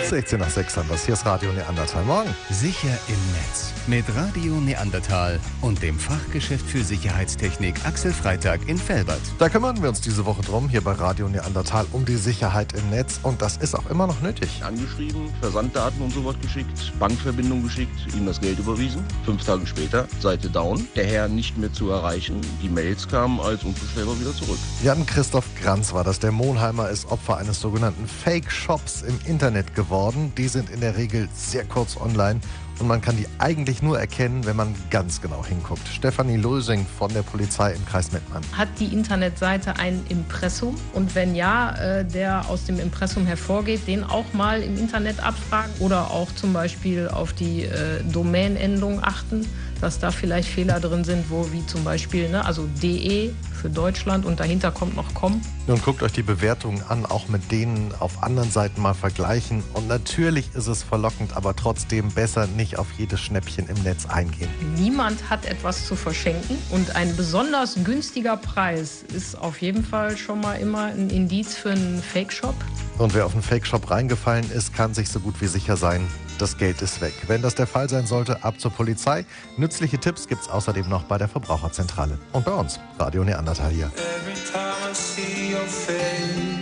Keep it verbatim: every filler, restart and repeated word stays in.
sechzehn nach sechs haben wir. Hier ist Radio Neandertal. Morgen. Sicher im Netz. Mit Radio Neandertal und dem Fachgeschäft für Sicherheitstechnik Axel Freitag in Velbert. Da kümmern wir uns diese Woche drum, hier bei Radio Neandertal, um die Sicherheit im Netz. Und das ist auch immer noch nötig. Angeschrieben, Versanddaten und sowas geschickt, Bankverbindung geschickt, ihm das Geld überwiesen. Fünf Tage später, Seite down, der Herr nicht mehr zu erreichen. Die Mails kamen als unbestellbar wieder zurück. Jan-Christoph Granz war das. Der Monheimer ist Opfer eines sogenannten Fake-Shops im Internet geworden. Die sind in der Regel sehr kurz online. Und man kann die eigentlich nur erkennen, wenn man ganz genau hinguckt. Stefanie Lösing von der Polizei im Kreis Mettmann. Hat die Internetseite ein Impressum? Und wenn ja, äh, der aus dem Impressum hervorgeht, den auch mal im Internet abfragen oder auch zum Beispiel auf die äh, Domainendung achten, dass da vielleicht Fehler drin sind, wo wie zum Beispiel, ne, also de für Deutschland und dahinter kommt noch com. Nun guckt euch die Bewertungen an, auch mit denen auf anderen Seiten mal vergleichen. Und natürlich ist es verlockend, aber trotzdem besser nicht auf jedes Schnäppchen im Netz eingehen. Niemand hat etwas zu verschenken und ein besonders günstiger Preis ist auf jeden Fall schon mal immer ein Indiz für einen Fake-Shop. Und wer auf einen Fake-Shop reingefallen ist, kann sich so gut wie sicher sein, das Geld ist weg. Wenn das der Fall sein sollte, ab zur Polizei. Nützliche Tipps gibt's außerdem noch bei der Verbraucherzentrale. Und bei uns, Radio Neandertal hier. Every time I see your face